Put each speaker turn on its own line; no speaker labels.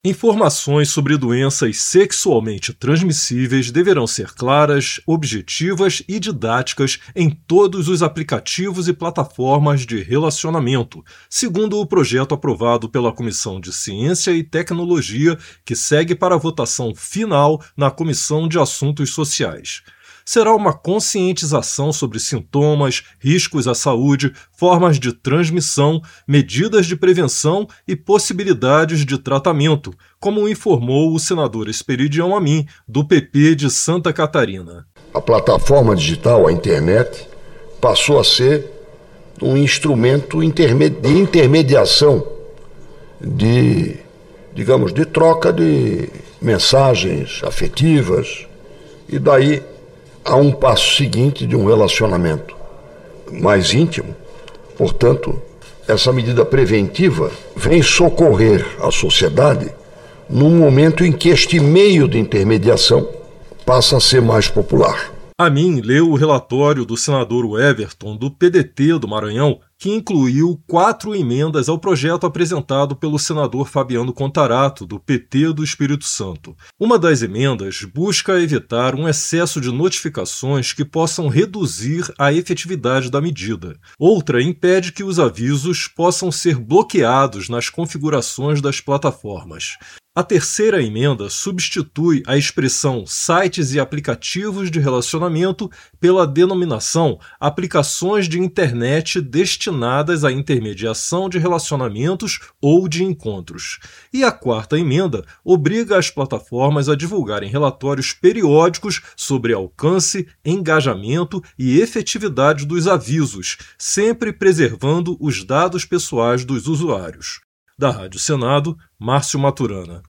Informações sobre doenças sexualmente transmissíveis deverão ser claras, objetivas e didáticas em todos os aplicativos e plataformas de relacionamento, segundo o projeto aprovado pela Comissão de Ciência e Tecnologia, que segue para a votação final na Comissão de Assuntos Sociais. Será uma conscientização sobre sintomas, riscos à saúde, formas de transmissão, medidas de prevenção e possibilidades de tratamento, como informou o senador Esperidião Amin, do PP de Santa Catarina.
A plataforma digital, a internet, passou a ser um instrumento de intermediação, de troca de mensagens afetivas, e daí há um passo seguinte de um relacionamento mais íntimo. Portanto, essa medida preventiva vem socorrer a sociedade num momento em que este meio de intermediação passa a ser mais popular.
Amin leu o relatório do senador Everton, do PDT do Maranhão, que incluiu 4 emendas ao projeto apresentado pelo senador Fabiano Contarato, do PT do Espírito Santo. Uma das emendas busca evitar um excesso de notificações que possam reduzir a efetividade da medida. Outra impede que os avisos possam ser bloqueados nas configurações das plataformas. A terceira emenda substitui a expressão sites e aplicativos de relacionamento pela denominação aplicações de internet destinadas à intermediação de relacionamentos ou de encontros. E a quarta emenda obriga as plataformas a divulgarem relatórios periódicos sobre alcance, engajamento e efetividade dos avisos, sempre preservando os dados pessoais dos usuários. Da Rádio Senado, Márcio Maturana.